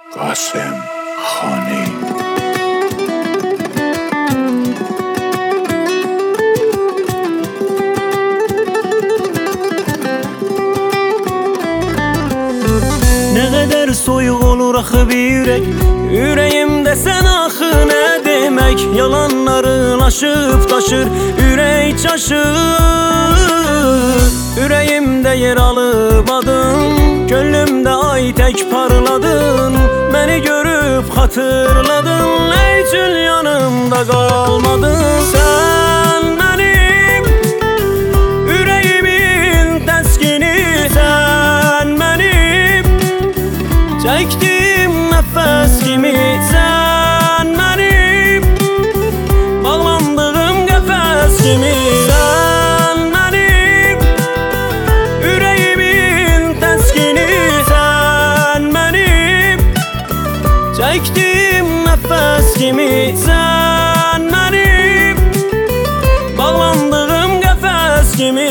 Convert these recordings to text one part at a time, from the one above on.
قاسم خانی. Ne kadar soyuq olur axı bir ürək, ürəyimdə sən axı nə demək? Yalanların aşıb taşır, ürək çaşır. Ürəyimdə yer alıb adın, gönlümdə ay tək parladın. Məni görüb xatırladın, nə üçün yanımda qalmadın? Sən mənim ürəyimin təskini, sən mənim çəkdim nəfəs kimi, sən mənim bağlandığım qəfəs kimi. Sən mənim ürəyimin təskini, sən mənim çəkdim nəfəs kimi, sən mənim bağlandığım qəfəs kimi.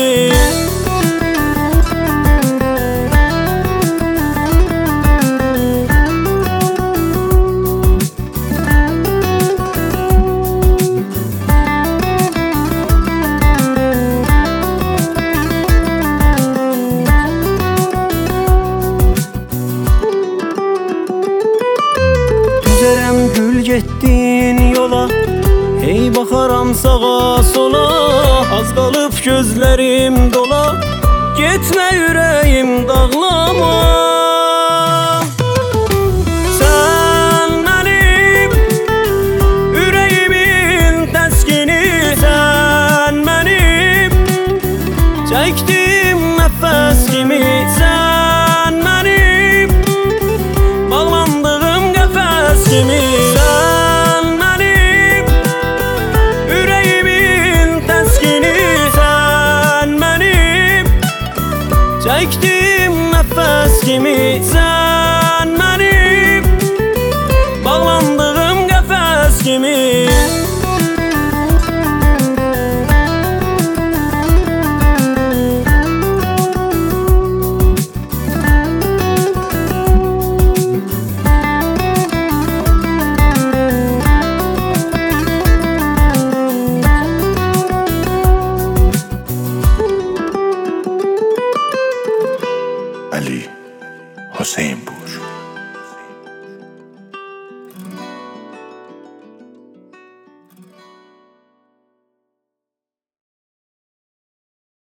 Üzərəm gül getdin yola, hey baxaram sağa sola. Az qalıb gözlərim dola, getmə ürəyim dağlama. Sən mənim ürəyimin təskini, sən mənim çəkdim nəfəs kimi, sən mənim bağlandığım qəfəs kimi. Sən mənim ürəyimin təskini, sən mənim çəkdim nəfəs kimi, sən mənim bağlandığım qəfəs kimi. علی حسین بود.